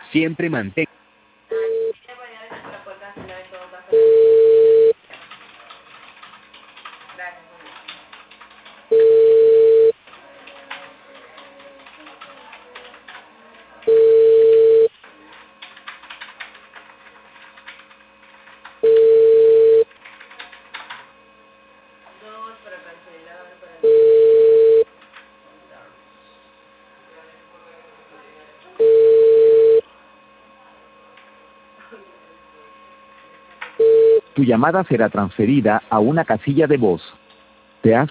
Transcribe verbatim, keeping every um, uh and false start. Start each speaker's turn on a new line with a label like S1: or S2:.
S1: Siempre mantén.
S2: Tu llamada será transferida a una casilla de voz. Te has